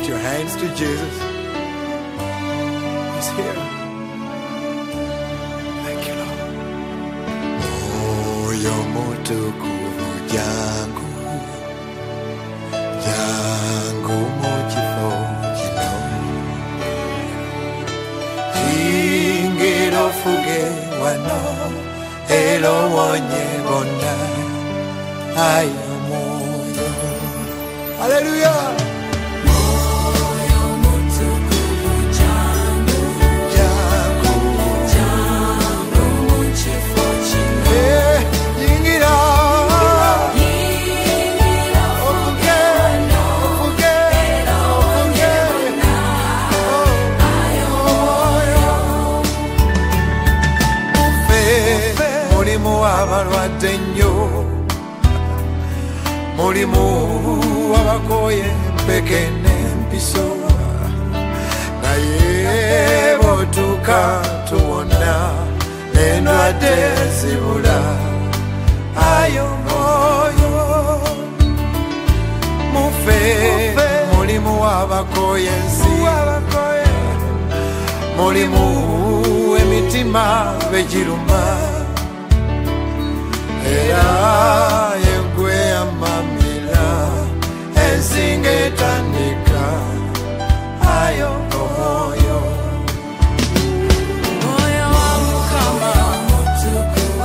your hands to Jesus. He's here. Thank you, Lord. Moyo mutukuvu jangu, jangu mukifo kino. Ingiro fuge wano, elo wonye bona, ayo moyo. Hallelujah. Mulimu wabakoye mpekene mpiso naye botuka tuwona endwadde zibula ayo moyo mufe mulimu wabakoye nsi mulimu emitima begiruma era yegwe amamira ensinga etandika ayo moyo moyo wa Mukama mutukuvu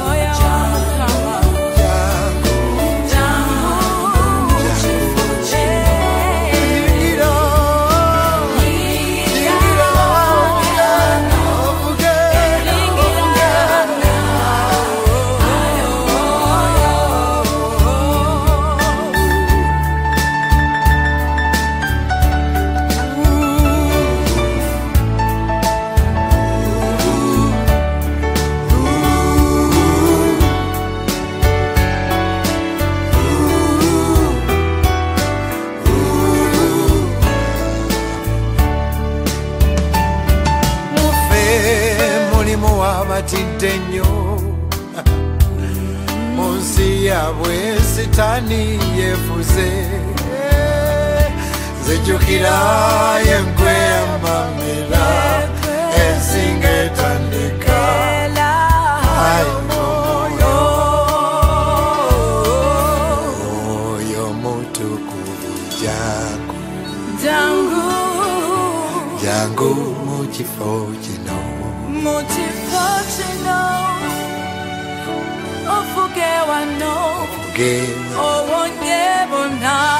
Tintenyo Monsi yabwe sitani yefuze Zejukira yengwe amamira ensinga etandika ayo moyo moyo mutukuvu jangu jangu mukifo kino Ofuge wano, owonye bona.